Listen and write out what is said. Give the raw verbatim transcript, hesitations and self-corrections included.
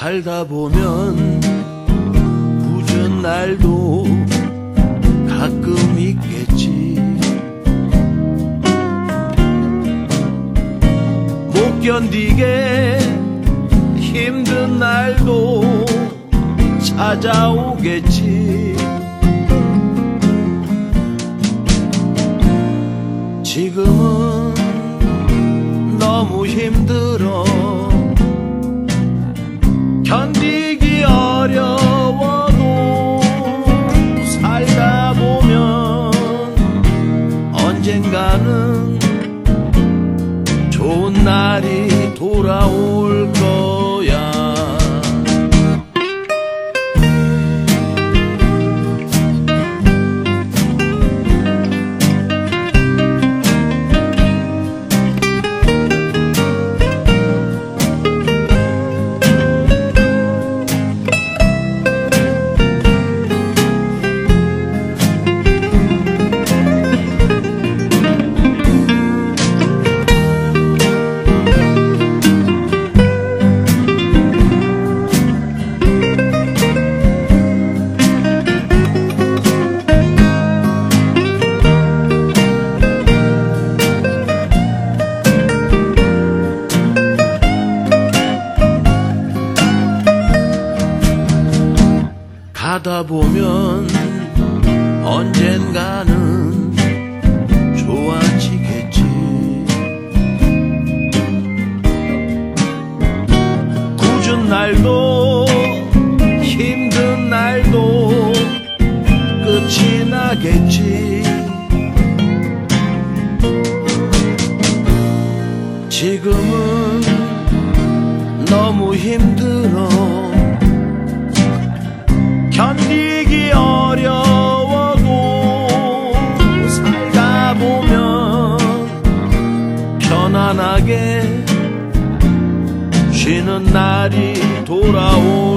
살다 보면 굳은 날도 가끔 있겠지. 못 견디게 힘든 날도 찾아오겠지. 지금은 너무 힘들어 견디기 어려워도 살다 보면 언젠가는 좋은 날이 돌아올 거야. 가다 보면 언젠가는 좋아지겠지. 굳은 날도 힘든 날도 끝이 나겠지. 지금은 너무 힘들어 견디기 어려워도 살다 보면 편안하게 쉬는 날이 돌아오